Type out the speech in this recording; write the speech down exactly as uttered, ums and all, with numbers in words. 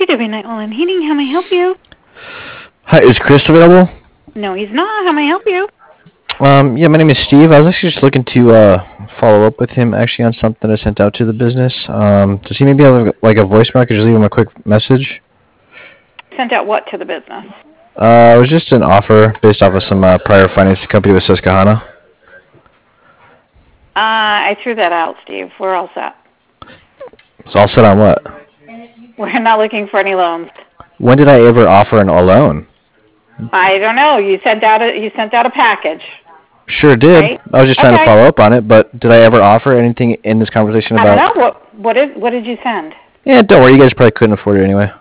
W Night Oil Heating. How may I help you? Hi, is Chris available? No, he's not. How may I help you? Um, yeah, my name is Steve. I was actually just looking to uh, follow up with him actually on something I sent out to the business. Um, does he maybe have like a voicemail? I could just leave him a quick message. Sent out what to the business? Uh, it was just an offer based off of some uh, prior finance company with Susquehanna. Uh, I threw that out, Steve. We're all set. It's all set on what? We're not looking for any loans. When did I ever offer an a loan? I don't know. You sent out a you sent out a package. Sure did. Right? I was just trying Okay. to follow up on it, but did I ever offer anything in this conversation I about? don't know. What what is what did you send? Yeah, don't worry. You guys probably couldn't afford it anyway.